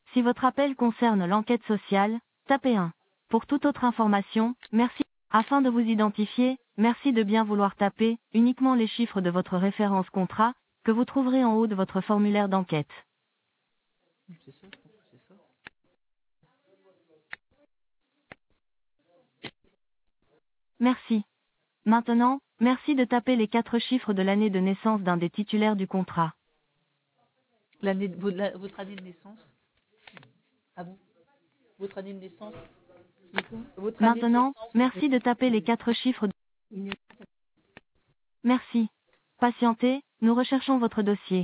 Si votre appel concerne l'enquête sociale, tapez 1. Pour toute autre information, merci. Afin de vous identifier, merci de bien vouloir taper uniquement les chiffres de votre référence contrat, que vous trouverez en haut de votre formulaire d'enquête. C'est ça, je pense que c'est ça. Merci. Maintenant, merci de taper les 4 chiffres de l'année de naissance d'un des titulaires du contrat. Votre année de naissance? Ah bon? Votre année de naissance? Votre année de Maintenant, naissance? merci de taper les 4 chiffres. Merci. Patientez, nous recherchons votre dossier.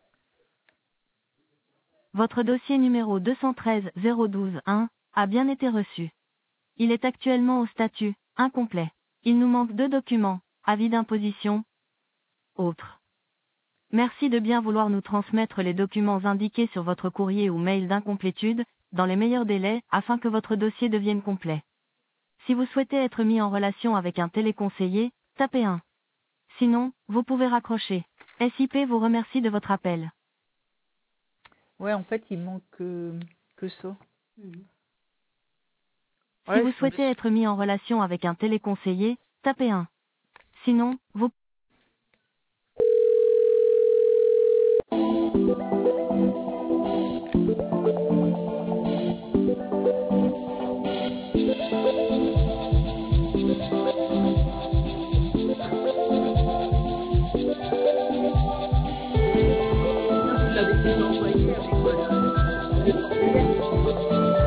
Votre dossier numéro 213-012-1 a bien été reçu. Il est actuellement au statut incomplet. Il nous manque 2 documents, avis d'imposition, autres. Merci de bien vouloir nous transmettre les documents indiqués sur votre courrier ou mail d'incomplétude, dans les meilleurs délais, afin que votre dossier devienne complet. Si vous souhaitez être mis en relation avec un téléconseiller, tapez 1. Sinon, vous pouvez raccrocher. SIP vous remercie de votre appel. Ouais, en fait, il manque que ça. Si Ouais, vous je souhaitez me- être mis en relation avec un téléconseiller, tapez 1. Sinon, vous Sinon, vous l'avez déjà envoyé avec le formulaire.